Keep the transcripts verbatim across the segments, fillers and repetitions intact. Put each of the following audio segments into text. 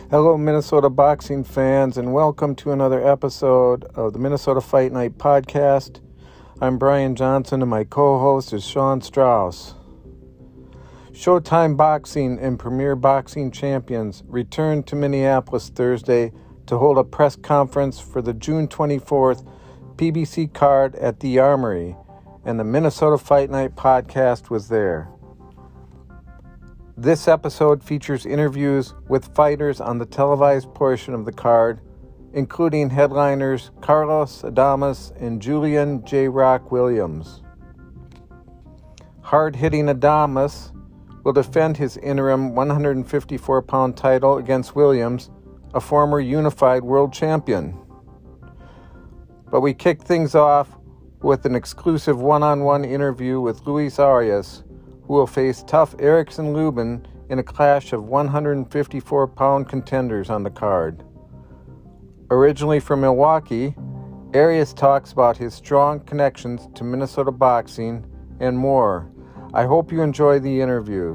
Hello, Minnesota boxing fans, and welcome to another episode of the Minnesota Fight Night podcast. I'm Brian Johnson, and my co-host is Sean Strauss. Showtime Boxing and Premier Boxing Champions returned to Minneapolis Thursday to hold a press conference for the June twenty-fourth P B C card at the Armory, and the Minnesota Fight Night podcast was there. This episode features interviews with fighters on the televised portion of the card, including headliners Carlos Adames and Julian J. Rock Williams. Hard-hitting Adames will defend his interim one fifty-four pound title against Williams, a former unified world champion. But we kick things off with an exclusive one-on-one interview with Luis Arias, who will face tough Erickson Lubin in a clash of one fifty-four pound contenders on the card. Originally from Milwaukee, Arias talks about his strong connections to Minnesota boxing and more. I hope you enjoy the interview.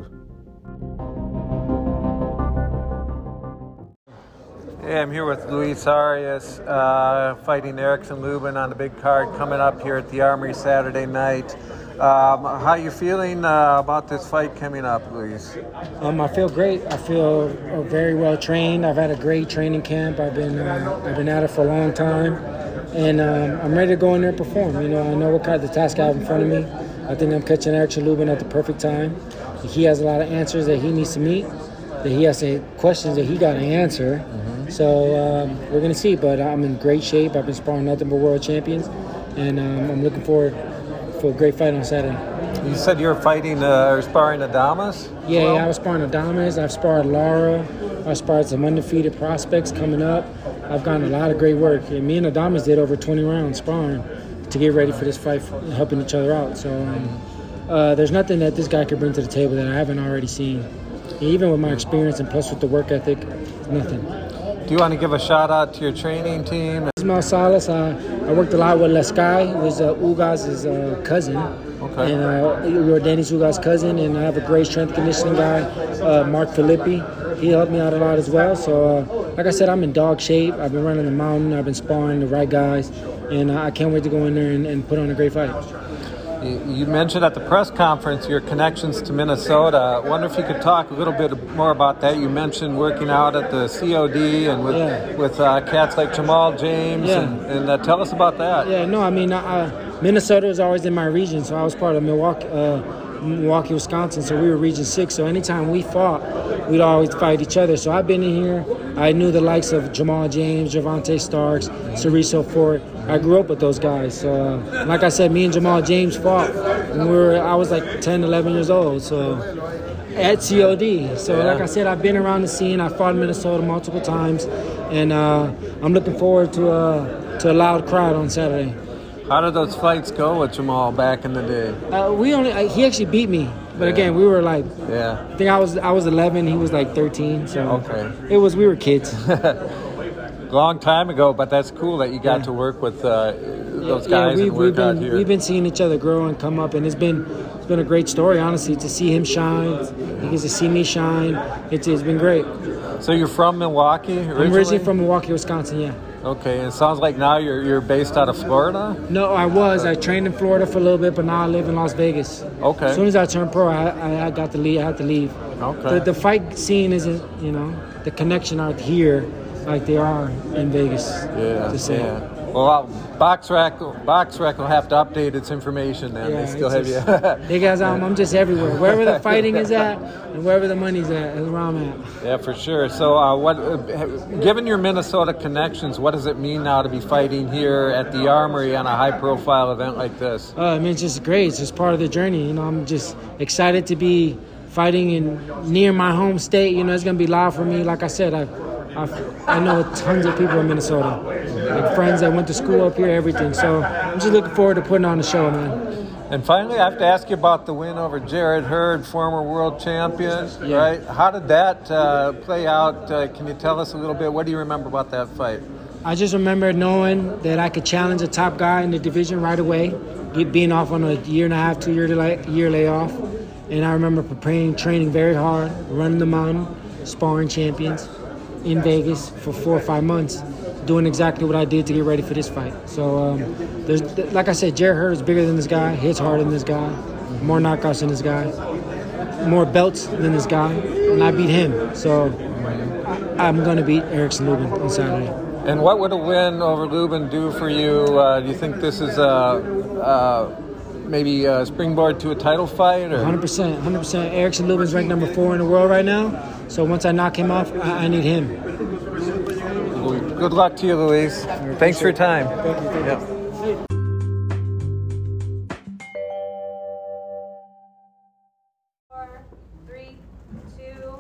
Hey, I'm here with Luis Arias, uh, fighting Erickson Lubin on the big card coming up here at the Armory Saturday night. Um, how are you feeling uh, about this fight coming up, Luis? Um, I feel great. I feel uh, very well trained. I've had a great training camp. I've been uh, I've been at it for a long time, and um, I'm ready to go in there and perform. You know, I know what kind of the task I have in front of me. I think I'm catching Erickson Lubin at the perfect time. He has a lot of answers that he needs to meet. That he has to, questions that he got to answer. Mm-hmm. So um, we're gonna see. But I'm in great shape. I've been sparring nothing but world champions, and um, I'm looking forward for a great fight on Saturday. You said you were fighting uh, or sparring Adames? Yeah, well? yeah, I was sparring Adames. I've sparred Lara. I've sparred some undefeated prospects coming up. I've gotten a lot of great work. And me and Adames did over twenty rounds sparring to get ready for this fight, helping each other out. So um, uh, there's nothing that this guy could bring to the table that I haven't already seen. Even with my experience and plus with the work ethic, nothing. Do you want to give a shout out to your training team? Ismael Salas, uh, I worked a lot with Leskai, who was uh, Ugaz's uh, cousin. Okay. And uh, you're Dennis Ugaz's cousin, and I have a great strength conditioning guy, uh, Mark Filippi. He helped me out a lot as well. So, uh, like I said, I'm in dog shape. I've been running the mountain. I've been sparring the right guys, and uh, I can't wait to go in there and, and put on a great fight. You mentioned at the press conference your connections to Minnesota. I wonder if you could talk a little bit more about that. You mentioned working out at the C O D and with yeah. with uh, cats like Jamal James. Yeah. And, and uh, tell us about that. Yeah, no, I mean, uh, Minnesota was always in my region, so I was part of Milwaukee, uh, Milwaukee, Wisconsin, so we were Region six. So anytime we fought, we'd always fight each other. So I've been in here. I knew the likes of Jamal James, Javante Starks, Ceriso Fort. I grew up with those guys. So, uh, like I said, me and Jamal James fought when we were, I was like ten, eleven years old. So at C O D. So, like I said, I've been around the scene. I fought in Minnesota multiple times, and uh, I'm looking forward to uh, to a loud crowd on Saturday. How did those fights go with Jamal back in the day? Uh, we only uh, he actually beat me, but yeah. again, we were like, yeah. I think I was I was eleven, he was like thirteen. So okay, it was we were kids. Long time ago, but that's cool that you got yeah. to work with uh, those guys yeah, we, and work we've been, out here. We've been seeing each other grow and come up, and it's been it's been a great story, honestly, to see him shine. He gets to see me shine. It's, it's been great. So you're from Milwaukee originally? I'm originally from Milwaukee, Wisconsin, yeah. Okay, and it sounds like now you're you're based out of Florida? No, I was. I trained in Florida for a little bit, but now I live in Las Vegas. Okay. As soon as I turned pro, I, I got to leave. I had to leave. Okay. The, the fight scene isn't, you know, the connection out here like they are in Vegas. Yeah, to say. yeah. Well, BoxRec, BoxRec will have to update its information then. Yeah, they still have just, you. Hey guys, I'm, I'm just everywhere. Wherever the fighting is at and wherever the money's at is where I'm at. Yeah, for sure. So, uh, what, uh, given your Minnesota connections, what does it mean now to be fighting here at the Armory on a high-profile event like this? Uh, I mean, it's just great. It's just part of the journey. You know, I'm just excited to be fighting in near my home state. You know, it's gonna be loud for me. Like I said, I. I know tons of people in Minnesota, like friends that went to school up here, everything. So I'm just looking forward to putting on the show, man. And finally, I have to ask you about the win over Jarrett Hurd, former world champion, yeah. right? How did that uh, play out? Uh, can you tell us a little bit? What do you remember about that fight? I just remember knowing that I could challenge a top guy in the division right away, being off on a year and a half, two year, delay, year layoff. And I remember preparing, training very hard, running the mountain, sparring champions. in Vegas for four or five months, doing exactly what I did to get ready for this fight. So, um, there's, like I said, Jarrett Hurd is bigger than this guy, hits harder than this guy, more knockouts than this guy, more belts than this guy, and I beat him. So, I, I'm going to beat Erickson Lubin on Saturday. And what would a win over Lubin do for you? Uh, do you think this is a, uh, maybe a springboard to a title fight? Or? one hundred percent. one hundred percent. Erickson Lubin's ranked number four in the world right now. So once I knock him off, I, I need him. Good luck to you, Luis. Thanks for your time. Thank you. Thank you. Yep. Four, three, two.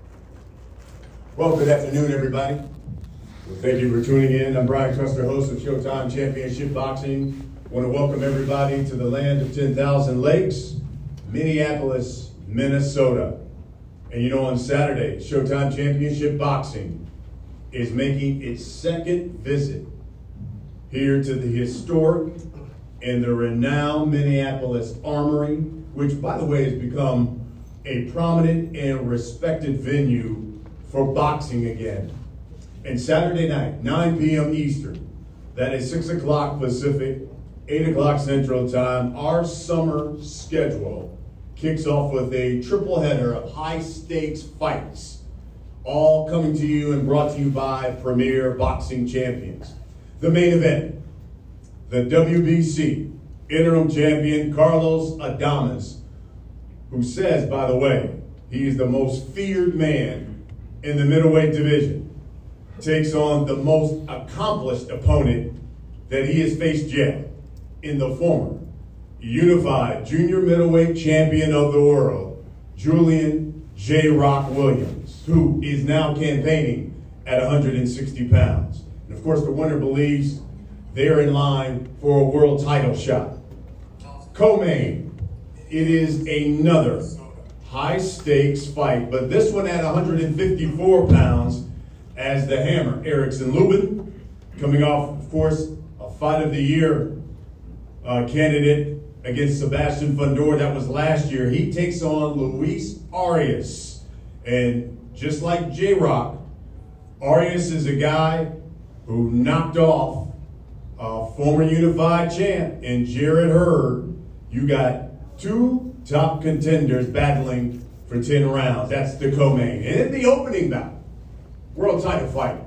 Well, good afternoon, everybody. Well, thank you for tuning in. I'm Brian Custer, host of Showtime Championship Boxing. I want to welcome everybody to the land of ten thousand lakes, Minneapolis, Minnesota. And you know, on Saturday, Showtime Championship Boxing is making its second visit here to the historic and the renowned Minneapolis Armory, which, by the way, has become a prominent and respected venue for boxing again. And Saturday night, nine p.m. Eastern, that is six o'clock Pacific, eight o'clock Central Time, our summer schedule kicks off with a triple header of high-stakes fights, all coming to you and brought to you by Premier Boxing Champions. The main event, the W B C interim champion Carlos Adames, who says, by the way, he is the most feared man in the middleweight division, takes on the most accomplished opponent that he has faced yet in the former unified junior middleweight champion of the world, Julian J. Rock Williams, who is now campaigning at one hundred sixty pounds. And of course, the winner believes they're in line for a world title shot. Co-main, it is another high-stakes fight, but this one at one hundred fifty-four pounds as the Hammer, Erickson Lubin, coming off, of course, a Fight of the Year uh, candidate against Sebastian Fundora. That was last year. He takes on Luis Arias. And just like J-Rock, Arias is a guy who knocked off a former unified champ and Jarrett Hurd. You got two top contenders battling for ten rounds. That's the co-main. And in the opening bout, world title fight,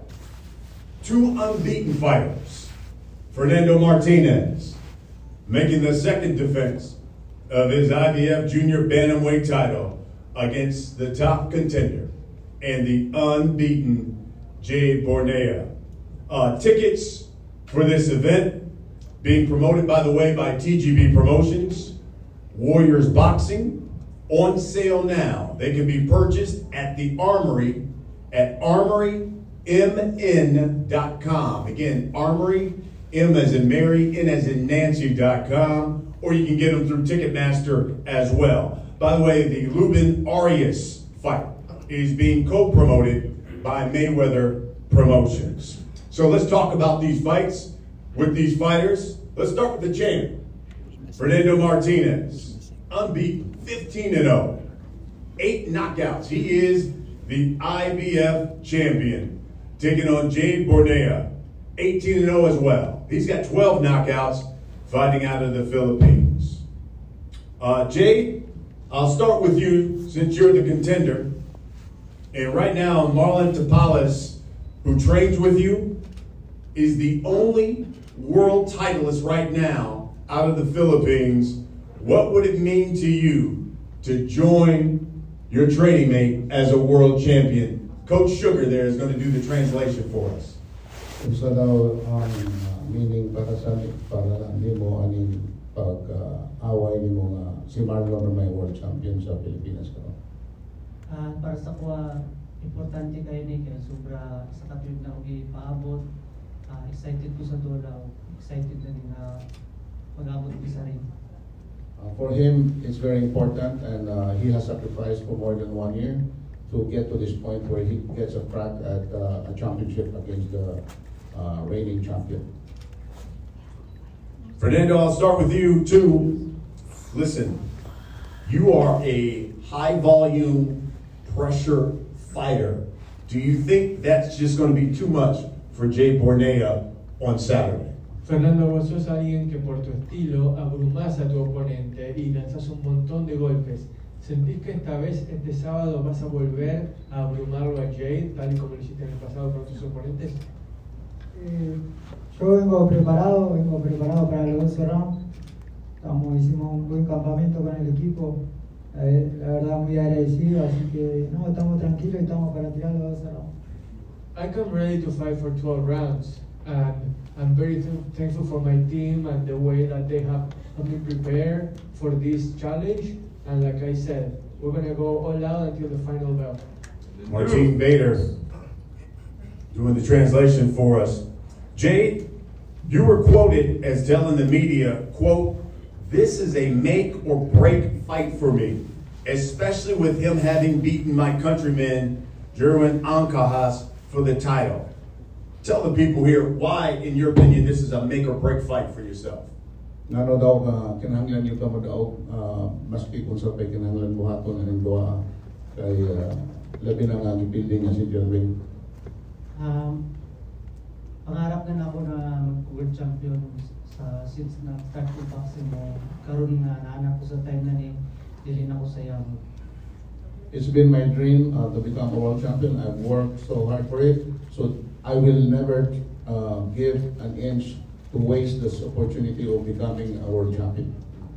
two unbeaten fighters, Fernando Martinez, making the second defense of his I B F Junior Bantamweight title against the top contender and the unbeaten Jade Bornea. Uh, tickets for this event being promoted, by the way, by T G B Promotions, Warriors Boxing, on sale now. They can be purchased at the Armory at armory m n dot com. Again, Armory, M as in Mary, N as in Nancy dot com, or you can get them through Ticketmaster as well. By the way, the Lubin Arias fight is being co-promoted by Mayweather Promotions. So let's talk about these fights with these fighters. Let's start with the champ, Fernando Martinez, unbeaten, fifteen and oh, eight knockouts. He is the I B F champion, taking on Jade Bornea, eighteen and oh as well. He's got twelve knockouts, fighting out of the Philippines. Uh, Jade, I'll start with you since you're the contender. And right now, Marlon Tapales, who trains with you, is the only world titleist right now out of the Philippines. What would it mean to you to join your training mate as a world champion? Coach Sugar there is going to do the translation for us. Isa daw ang uh, meaning para sa para ni mo aning pag-away uh, ni mo nga si Marlon na may world champion sa Pilipinas karon. Uh, para sa kuha, importante kayo ni kaya sobra sa katuyog na ugi paabot. Uh, excited ko sa dola, excited na din na mag-abot ko sa ring. Uh, for him, it's very important, and uh, he has sacrificed for more than one year to get to this point where he gets a crack at uh, a championship against the uh, reigning champion. Fernando, I'll start with you too. Listen, you are a high volume pressure fighter Do you think that's just going to be too much for Jay Bornea on Saturday? Fernando, vos sos alguien que por tu estilo abrumás a tu oponente y lanzás un montón de golpes. ¿Sentís que esta vez, este sábado, vas a volver a abrumarlo a Jay, tal y como lo hiciste en el pasado con tus oponentes? Eh, yo vengo preparado, vengo preparado para los doce rounds. Estamos, hicimos un buen campamento con el equipo, la, la verdad muy agradecido, así que no, estamos tranquilos y estamos para tirar los doce rounds. I come ready to fight for twelve rounds, and I'm very th thankful for my team and the way that they have helped me prepare for this challenge. And like I said, we're going to go all out until the final bell. Martin Bader doing the translation for us. Jay, you were quoted as telling the media, quote, "This is a make or break fight for me, especially with him having beaten my countryman, Jerwin Ancajas, for the title." Tell the people here why, in your opinion, this is a make or break fight for yourself. Nano daw ka kinahanglan yung kamo daw uh, maski kung sa pay kinahanglan buhaton ang duha kay uh, labi na nga building nga si Jerwin. Um, pangarap na ako na mag-world champion sa since na start ko boxing mo karon nga naanak ko sa time na ni dili na ko sayang. It's been my dream uh, to become a world champion. I've worked so hard for it, so I will never uh, give an inch to waste this opportunity of becoming a world champion.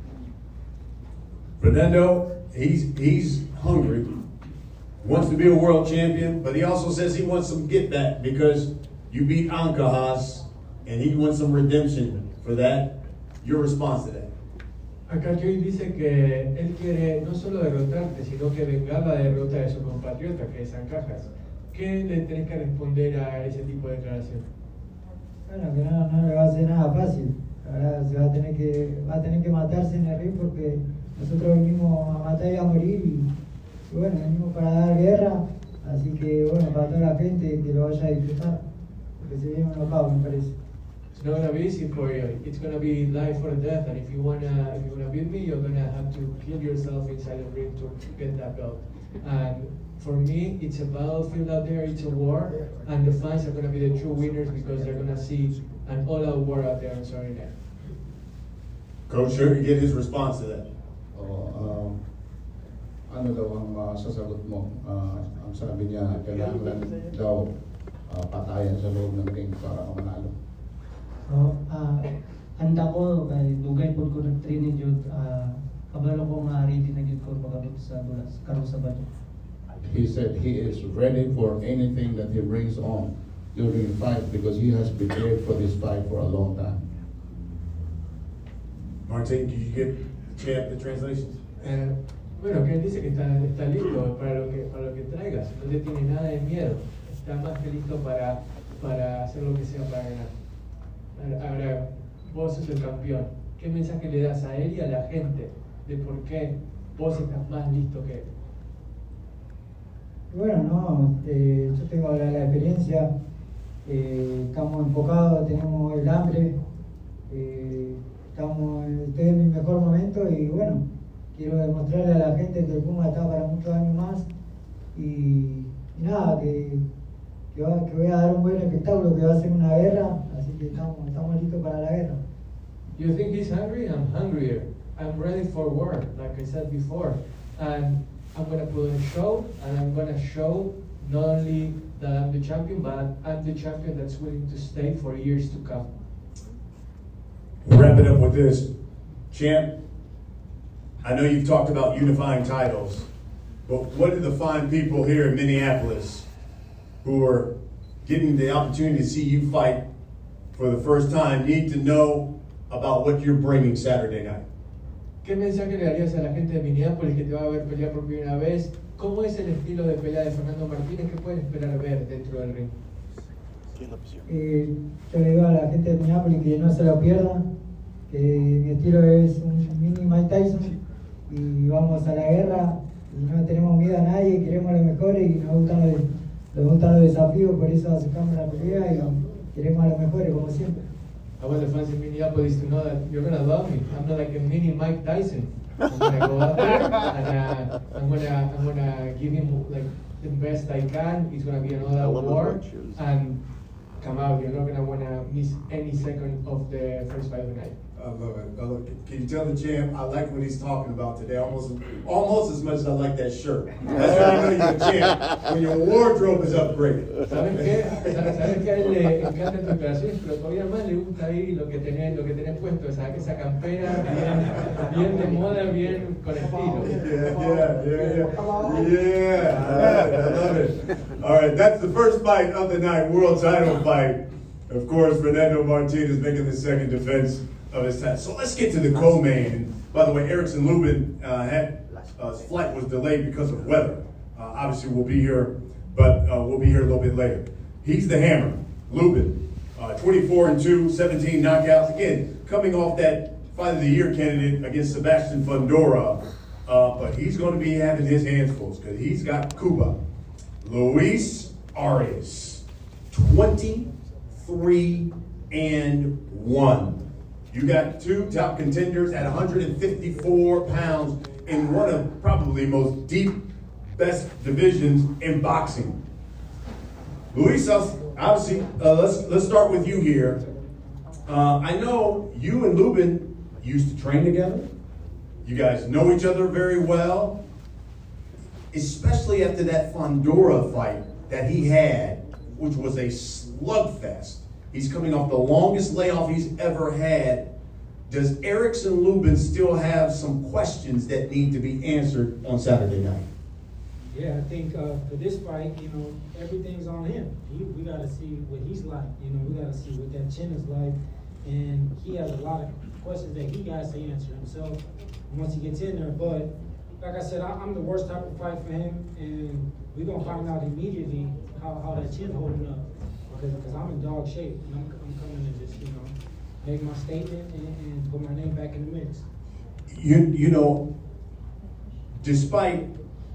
Fernando, he's he's hungry, wants to be a world champion, but he also says he wants some get back because you beat Ancajas, and he wants some redemption for that. Your response to that? Acá Joey dice que él quiere no solo derrotarte, sino que vengar la derrota de su compatriota, que es Ancajas. ¿Qué le tenés que responder a ese tipo de declaración? Bueno, que no, no le va a ser nada fácil. Ahora se va a tener que, va a tener que matarse en el ring porque nosotros venimos a matar y a morir y, y bueno, venimos para dar guerra, así que bueno, para toda la gente que lo vaya a disfrutar, porque se viene un knockout, me parece. It's not gonna be easy for you. It's gonna be life or death, and if you wanna, if you wanna beat me, you're gonna have to kill yourself inside the ring to get that belt. And for me, it's a battlefield out there. It's a war, and the fans are gonna be the true winners because they're gonna see an all-out war out there on Saturday night. Coach, sure, you get his response to that. Oh, um, ano daw ang uh, sasagot mo? Uh, ang sabi niya, kailangan daw uh, patayan sa loob ng ring para manalo. So, uh, handa ko kay dugay pod ko nag-training jud uh, kabalo ko nga ready na jud ko pagabot sa bulas karon sa bato. He said he is ready for anything that he brings on during the fight because he has prepared for this fight for a long time. Martin, did you get the champ the translations? Eh, bueno, que él dice que está, está listo para lo que para lo que traigas, no le tiene nada de miedo, está más que listo para, para hacer lo que sea para ganar. Ahora, vos sos el campeón, ¿qué mensaje le das a él y a la gente de por qué vos estás más listo que él? Bueno, no, eh, yo tengo la, la experiencia, eh, estamos enfocados, tenemos el hambre, eh, estamos, estoy en mi mejor momento y bueno, quiero demostrarle a la gente que el Puma está para muchos años más y, y nada, que, que, va, que voy a dar un buen espectáculo, que va a ser una guerra, así que estamos, estamos listos para la guerra. You think he's hungry? I'm hungrier. I'm ready for war, like I said before. And I'm going to put on a show, and I'm going to show not only that I'm the champion, but I'm the champion that's willing to stay for years to come. We'll wrap it up with this. Champ, I know you've talked about unifying titles, but what do the fine people here in Minneapolis who are getting the opportunity to see you fight for the first time need to know about what you're bringing Saturday night? ¿Qué mensaje le darías a la gente de Minneapolis que te va a ver pelear por primera vez? ¿Cómo es el estilo de pelea de Fernando Martínez? ¿Qué pueden esperar ver dentro del ring? Eh, yo le digo a la gente de Minneapolis que no se lo pierdan, que mi estilo es un mini Mike Tyson y vamos a la guerra y no tenemos miedo a nadie, queremos lo mejor y nos gustan los, nos gustan los desafíos, por eso aceptamos la pelea y queremos a los mejores como siempre. I want the fans in Minneapolis to know that you're gonna love me. I'm not like a mini Mike Tyson. I'm gonna go out there and uh, I'm gonna I'm gonna give him like the best I can. It's gonna be another war and come out. You're not gonna wanna miss any second of the first fight of the night. I love it. I love it. Can you tell the champ I like what he's talking about today almost almost as much as I like that shirt. That's how you know you're a champ, when your wardrobe is upgraded. ¿Saben qué? ¿Saben qué? A él le encantan tus declaraciones, pero todavía más le gusta ahí lo que tenés, lo que tenés puesto, esa, esa campera bien, bien de moda, bien con estilo. Yeah, yeah, yeah, yeah. Yeah, I love it. All right, that's the first fight of the night, world title fight. Of course, Fernando Martinez making the second defense of his title. So let's get to the co-main. By the way, Erickson Lubin uh, had uh, his flight was delayed because of weather. Uh, obviously, we'll be here, but uh, we'll be here a little bit later. He's the hammer, Lubin, uh, twenty-four and two, seventeen knockouts. Again, coming off that Fight of the Year candidate against Sebastian Fundora, uh, but he's going to be having his hands full because he's got Cuba. Luis Arias, twenty-three and one. You got two top contenders at one hundred fifty-four pounds in one of probably the most deep, best divisions in boxing. Luis, obviously, uh, let's let's start with you here. Uh, I know you and Lubin used to train together. You guys know each other very well, especially after that Fundora fight that he had, which was a slugfest. He's coming off the longest layoff he's ever had. Does Erickson Lubin still have some questions that need to be answered on Saturday night? Yeah, I think uh, for this fight, you know, everything's on him. He, we got to see what he's like. You know, we got to see what that chin is like. And he has a lot of questions that he got to answer himself once he gets in there. But like I said, I, I'm the worst type of fight for him. And we're going to find out immediately how, how that chin's holding up. Because I'm in dog shape, and I'm, I'm coming to just, you know, make my statement and, and put my name back in the mix. You, you know, despite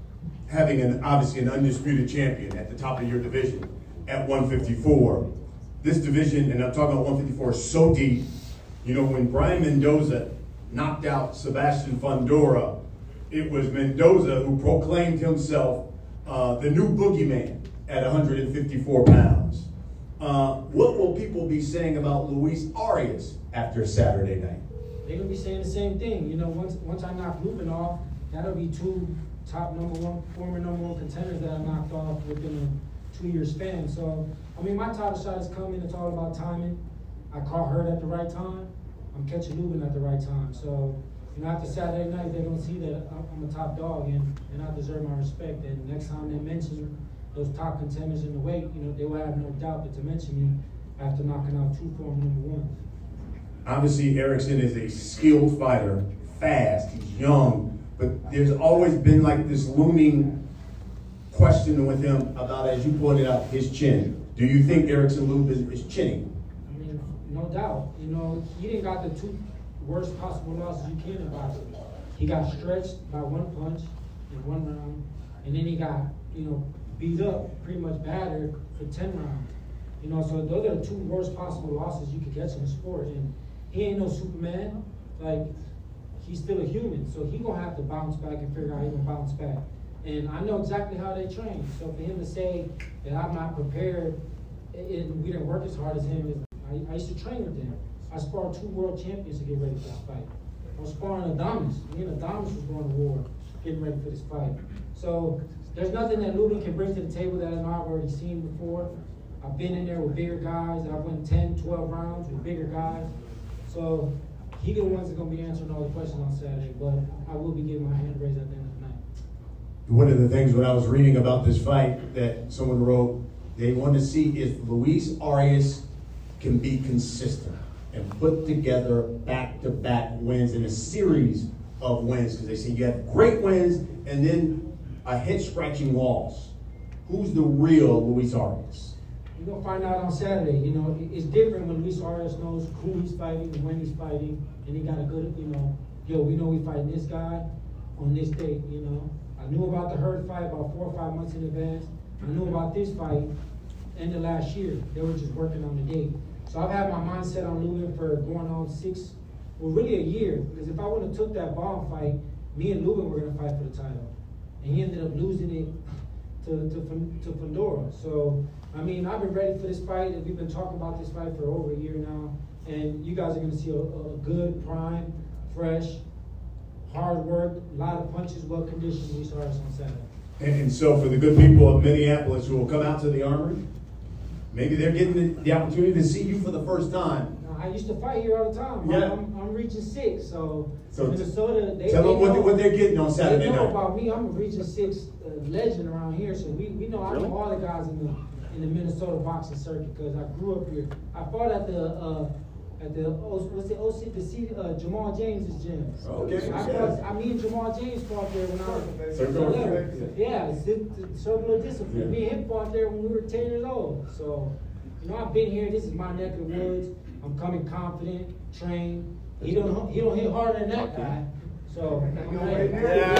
having an obviously an undisputed champion at the top of your division at one fifty-four, this division, and I'm talking about one fifty-four, is so deep. You know, when Brian Mendoza knocked out Sebastian Fundora, it was Mendoza who proclaimed himself uh, the new boogeyman at one hundred fifty-four pounds. Uh, what will people be saying about Luis Arias after Saturday night? They're gonna be saying the same thing. You know, once once I knock Lubin off, that'll be two top number one, former number one contenders that I knocked off within a two-year span. So, I mean, my title shot is coming. It's all about timing. I caught Hurt at the right time. I'm catching Lubin at the right time. So, you know, after Saturday night, they're gonna see that I'm a top dog and, and I deserve my respect. And next time they mention those top contenders in the weight, you know, they will have no doubt but to mention me after knocking out two former number ones. Obviously, Erickson is a skilled fighter, fast, he's young, but there's always been like this looming question with him about, as you pointed out, his chin. Do you think Erickson Lubin is chinning? I mean, no doubt. You know, he didn't got the two worst possible losses you can in boxing. He got stretched by one punch in one round, and then he got, you know, beat up, pretty much battered for ten rounds. You know, so those are the two worst possible losses you could catch in the sport. And he ain't no Superman. Like, he's still a human. So he gonna have to bounce back and figure out how he gonna bounce back. And I know exactly how they train. So for him to say that I'm not prepared and we didn't work as hard as him, is, I, I used to train with him. I sparred two world champions to get ready for this fight. I was sparring Adonis. Me and Adonis was going to war, getting ready for this fight. So there's nothing that Lubin can bring to the table that I've already seen before. I've been in there with bigger guys. I've went ten, twelve rounds with bigger guys. So he the ones that are going to be answering all the questions on Saturday, but I will be getting my hand raised at the end of the night. One of the things when I was reading about this fight that someone wrote, they want to see if Luis Arias can be consistent and put together back-to-back wins in a series of wins, because they say you have great wins and then a head-scratching loss. Who's the real Luis Arias? You're going to find out on Saturday. You know, it's different when Luis Arias knows who he's fighting and when he's fighting, and he got a good, you know, yo, we know we fighting this guy on this date, you know. I knew about the Hurt fight about four or five months in advance. I knew about this fight end of last year. They were just working on the date. So I've had my mindset on Lubin for going on six, well, really a year. Because if I would have took that ball fight, me and Lubin were going to fight for the title. And he ended up losing it to, to, to Fundora. So, I mean, I've been ready for this fight, and we've been talking about this fight for over a year now. And you guys are going to see a, a good, prime, fresh, hard work, a lot of punches, well conditioned Luis Arias on Saturday. And, and so for the good people of Minneapolis who will come out to the Armory, maybe they're getting the, the opportunity to see you for the first time. Now, I used to fight here all the time. Yeah. I'm, I'm Region six, so, So Minnesota, they, tell they them what, know, they, what they're getting on Saturday they know night. about me. I'm a Region six uh, legend around here, so we, we know I know all the guys in the in the Minnesota boxing circuit because I grew up here. I fought at the uh, at the what's the O C the C, uh, Jamal James's gym. Okay. I, fought, I mean Jamal James fought there when I was Circle of eleven. Yeah, it's the, the circle of discipline. Yeah. Me and him fought there when we were ten years old. So, you know, I've been here. This is my neck of the woods. I'm coming confident, trained. He don't he don't hit harder than that guy. So I'm ready.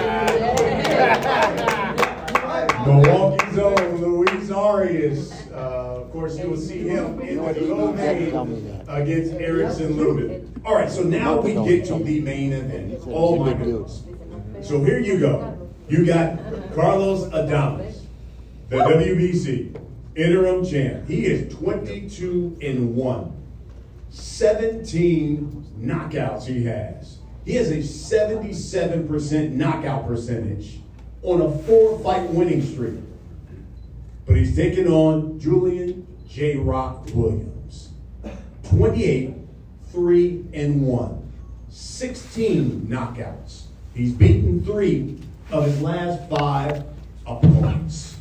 Milwaukee's own Luis Arias. Uh, of course, you will see him in the co-main against Erickson Lubin. All right, so now we get to the main event. Oh my goodness. So here you go. You got Carlos Adames, the W B C interim champ. He is twenty-two and one. seventeen knockouts he has. He has a seventy-seven percent knockout percentage on a four-fight winning streak. But he's taking on Julian J. Rock Williams. twenty-eight, three and one. sixteen knockouts. He's beaten three of his last five opponents.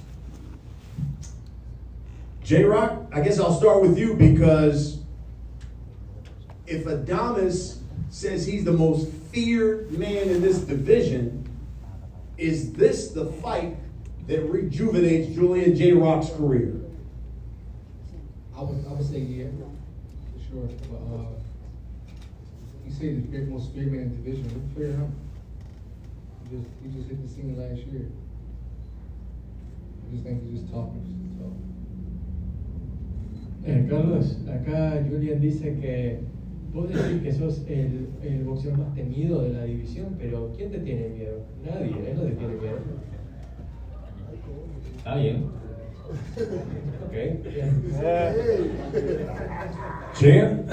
J. Rock, I guess I'll start with you because if Adames says he's the most feared man in this division, is this the fight that rejuvenates Julian J. Rock's career? I would, I would say yeah, for sure. But uh, you say the great, most feared man in the division. Who feared him? He just, he just hit the scene last year. I just think he's just tough. So. Eh, Carlos, acá Julian dice que vos decís que sos el, el boxeador más temido de la división, pero ¿quién te tiene miedo? Nadie, él no te tiene miedo. Está bien. Okay. Champ,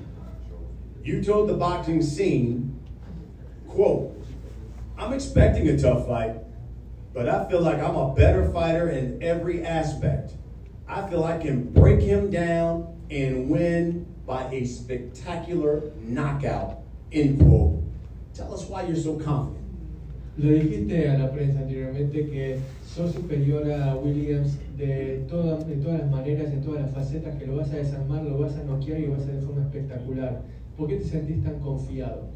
you told the boxing scene, quote, I'm expecting a tough fight, but I feel like I'm a better fighter in every aspect. I feel I can break him down and win by a spectacular knockout, end quote. Tell us why you're so confident. Lo dijiste a la prensa anteriormente que sos superior a Williams de, toda, de todas las maneras, en todas las facetas, que lo vas a desarmar, lo vas a noquear y lo vas a hacer de forma espectacular. ¿Por qué te sentís tan confiado?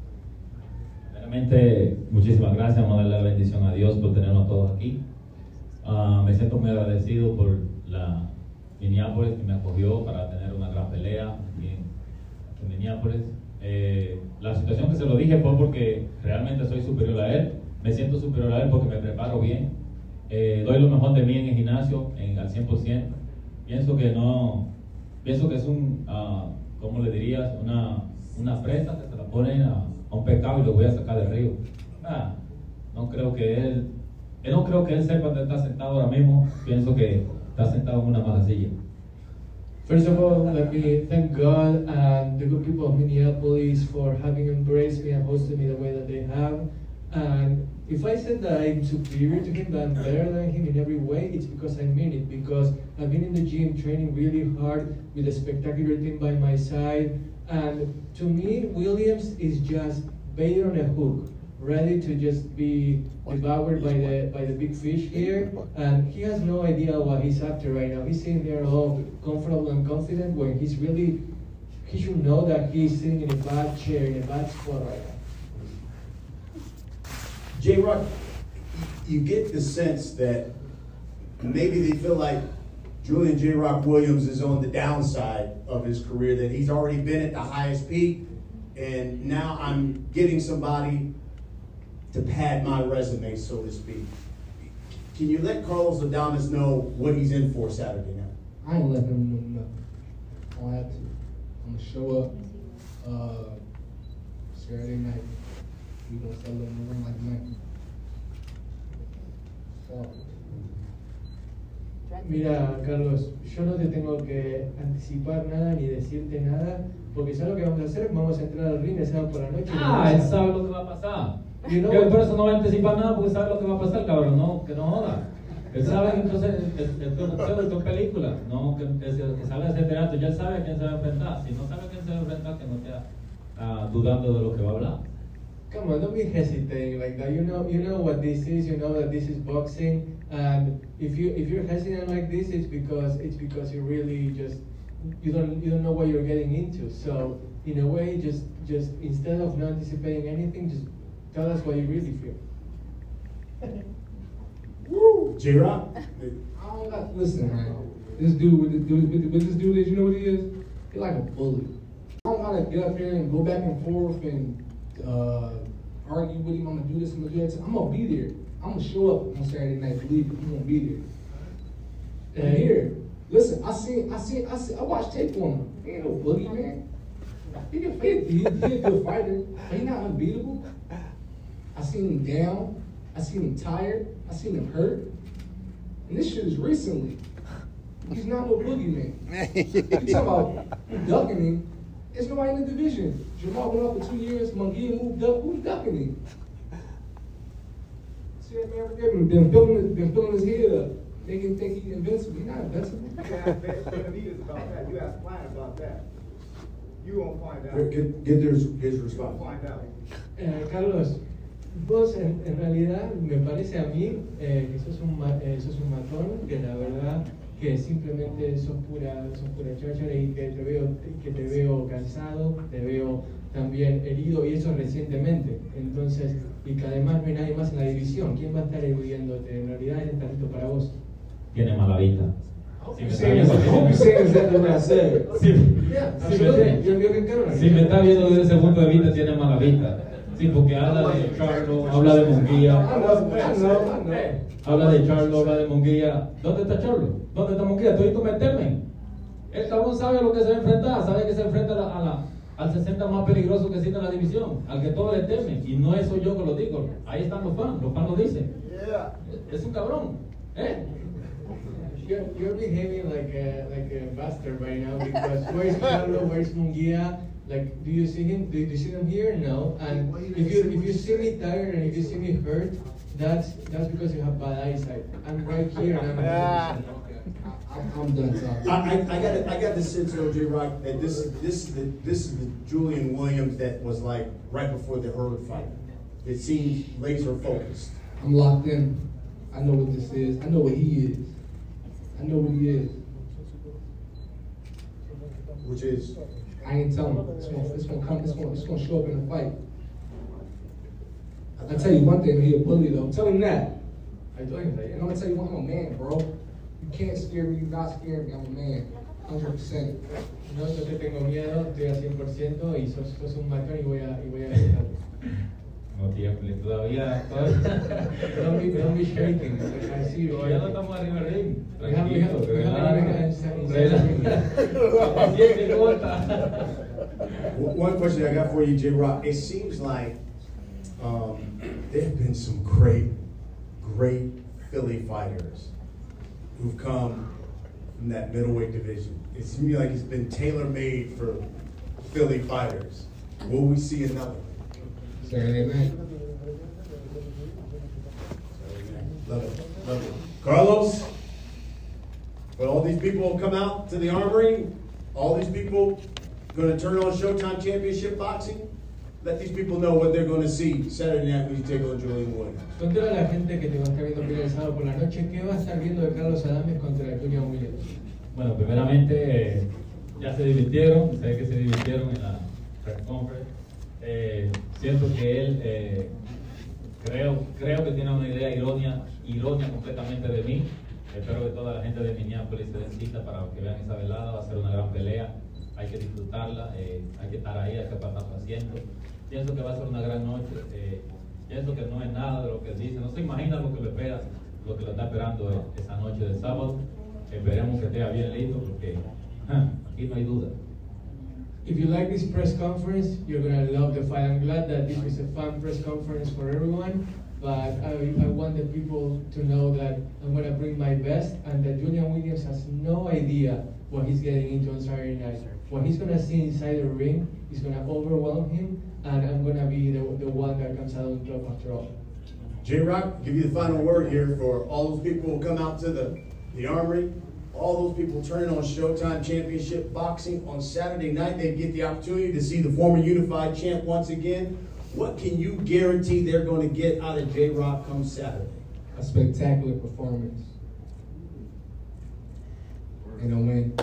Realmente, muchísimas gracias, vamos a darle la bendición a Dios por tenernos todos aquí. Uh, me siento muy agradecido por la Minneapolis que me acogió para tener una gran pelea aquí en, en Minneapolis. Eh, la situación que se lo dije fue porque realmente soy superior a él, me siento superior a él porque me preparo bien, eh, doy lo mejor de mí en el gimnasio en, al cien por ciento. Pienso que no, pienso que es un, uh, ¿cómo le dirías? Una, una presa que se la ponen a, a un pescado y lo voy a sacar del río. Ah, no creo que él, yo no creo que él sepa dónde está sentado ahora mismo, pienso que está sentado en una mala silla. First of all, let me thank God and the good people of Minneapolis for having embraced me and hosted me the way that they have. And if I said that I'm superior to him, that I'm better than him in every way, it's because I mean it. Because I've been in the gym training really hard with a spectacular team by my side. And to me, Williams is just bait on a hook, ready to just be devoured by the by the big fish here, and he has no idea what he's after right now. He's sitting there all comfortable and confident when he's really, he should know that he's sitting in a bad chair, in a bad spot right now. J-Rock, you get the sense that maybe they feel like Julian J. Rock Williams is on the downside of his career, that he's already been at the highest peak, and now I'm getting somebody to pad my resume, so to speak. Can you let Carlos Adames know what he's in for Saturday night? I ain't letting him know nothing. I don't have to. I'm gonna show up uh, Saturday night. We gonna celebrate in the ring like man. So. Mira, Carlos, yo no te tengo que anticipar nada ni decirte nada, porque ya lo que vamos a hacer, vamos a entrar al ring el sábado por la noche. Ah, él sabe lo que va a pasar. You know, Yo por eso no va a anticipar nada, porque sabe lo que va a pasar, cabrón, no, que no joda. Él sabe que entonces el, el productor de tu película, no, que, que, que sabe hacer teatro, ya él sabe a quién se va a enfrentar. Si no sabe a quién se va a enfrentar, que no esté uh, dudando de lo que va a hablar. Come on, don't be hesitating like that. You know, you know what this is. You know that this is boxing, and if you if you're hesitant like this, it's because it's because you really just you don't you don't know what you're getting into. So in a way, just just instead of not anticipating anything, just tell us what you really feel. Woo! J-Rock? I don't got, listen, man. This dude with this dude with, with this dude is, you know what he is? He's like a bully. I don't gotta get up here and go back and forth and uh, argue with him. I'm gonna do this, I'm gonna do that. I'm gonna be there. I'm gonna show up on Saturday night. Believe me, I'm gonna be there. I'm here. Listen, I seen, I seen, I seen, I watched tape on him. He ain't no bully, man. He can fight. He, he a good fighter, but he not unbeatable. I seen him down. I seen him tired. I seen him hurt. And this shit is recently. He's not no boogeyman. You talk about ducking him. There's nobody in the division. Jamal went up for two years. Munguia moved up. Who's ducking him? See that man right there? Been filling, been filling his head up. Making him think he's invincible. He's not invincible. You can ask Benavidez about that. You ask Fine about that. You won't find out. Get, get his, his response. You'll find out. Eh, Carlos, vos en, en realidad me parece a mí eh, que sos un, ma- eh, sos un matón, que la verdad que simplemente sos pura, sos pura cháchara y que te veo, que te veo cansado, te veo también herido y eso recientemente. Entonces, y que además no hay nadie más en la división. ¿Quién va a estar eludiéndote? En realidad es talento para vos. Tiene mala vista. Si me está saying viendo, is- I hope you're saying exactly what I said. si, Yeah, si me absolutely. está- You're, you're good. si me está viendo desde ese punto de vista, tiene mala vista. Sí, porque habla de Charlo, habla de I Munguia, know, I know, I know. habla de Charlo, habla de Munguia. ¿Dónde está Charlo? ¿Dónde está Munguia? Tú y tú meterme. El cabrón sabe a lo que se va a enfrentar, sabe que se enfrenta a la, a la, al sesenta más peligroso que existe en la división, al que todos le temen. Y no soy yo que lo digo, ahí están los fans, los fans lo dicen. Yeah. Es un cabrón. ¿Eh? You're, you're behaving like a like a bastard right now because where's Carlo? Where's Munguia? Like, do you see him? Do you see them here? No. And if you if you see me tired and if you see me hurt, that's that's because you have bad eyesight. I'm right here and I'm. Yeah. I'm, I'm done talking. I, I, I got I got the sense though, J-Rock, that this is this is the this is the Julian Williams that was like right before the Hurd fight. It seems laser focused. I'm locked in. I know what this is. I know what he is. I know what he is. Which is I ain't telling him. It's gonna, it's gonna come. It's gonna, it's gonna show up in the fight. I tell you one thing. He a bully though. Tell him that. I told him that. And I'm gonna tell you one. I'm a man, bro. You can't scare me. You're not scaring me. I'm a man. one hundred percent. No, yo te tengo miedo, estoy al cien por ciento y sos, sos un matón y voy a y voy a ganar. No, tío, todavía, todavía. Don't be, don't be shaking. I see you. Todavía no estamos arriba del ring. We have, we have, Tranquilo, we have relaja. America Siete corta. one question I got for you, J-Rock. It seems like um, there have been some great, great Philly fighters who've come from that middleweight division. It seems like it's been tailor-made for Philly fighters. Will we see another? Saturday night. Love it, love it. Carlos, when all these people come out to the Armory, all these people going to turn on Showtime Championship Boxing, let these people know what they're going to see Saturday night when you take on Julian Williams. Contale a la gente que te va a estar viendo pelear el sábado por la noche, ¿qué va a estar viendo de Carlos Adames contra Julian Williams? Bueno, primeramente, eh, ya se divirtieron, sé que se divirtieron en la press conference. Eh, siento que él, eh, creo, creo que tiene una idea ironia, ironia completamente de mí. Espero que toda la gente de Minneapolis se den cita para que vean esa velada. Va a ser una gran pelea, hay que disfrutarla, eh, hay que estar ahí, hay que pasar haciendo. Pienso que va a ser una gran noche. Eh, pienso que no es nada de lo que dice, no se imagina lo que lo espera, lo que lo está esperando eh, esa noche de sábado. Esperemos que esté bien listo porque ja, aquí no hay duda. If you like this press conference, you're gonna love the fight. I'm glad that this is a fun press conference for everyone, but I, I want the people to know that I'm gonna bring my best, and that Julian Williams has no idea what he's getting into on Saturday night. What he's gonna see inside the ring is gonna overwhelm him, and I'm gonna be the, the one that comes out on top after all. J-Rock, give you the final word here for all those people who come out to the, the Armory. All those people turning on Showtime Championship Boxing on Saturday night. They get the opportunity to see the former unified champ once again. What can you guarantee they're going to get out of J-Rock come Saturday? A spectacular performance. And a win.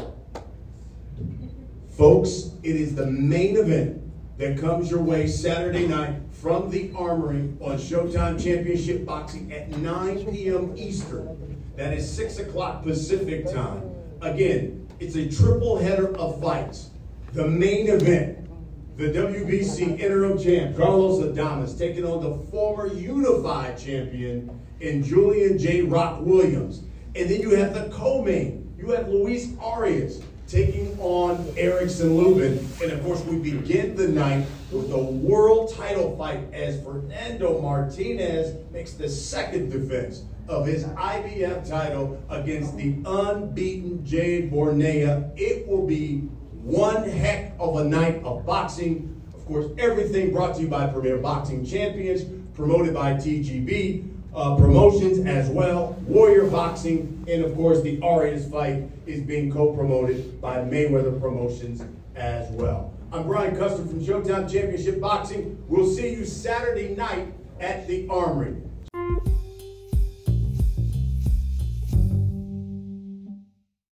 Folks, it is the main event that comes your way Saturday night from the Armory on Showtime Championship Boxing at nine p m Eastern. That is six o'clock Pacific time. Again, it's a triple header of fights. The main event, the W B C interim champ, Carlos Adames, taking on the former unified champion in Julian J. Rock Williams. And then you have the co-main. You have Luis Arias taking on Erickson Lubin. And of course, we begin the night with a world title fight as Fernando Martinez makes the second defense of his I B F title against the unbeaten Jade Bornea. It will be one heck of a night of boxing. Of course, everything brought to you by Premier Boxing Champions, promoted by T G B uh, Promotions as well, Warrior Boxing, and of course the Arias fight is being co-promoted by Mayweather Promotions as well. I'm Brian Custer from Showtime Championship Boxing. We'll see you Saturday night at the Armory.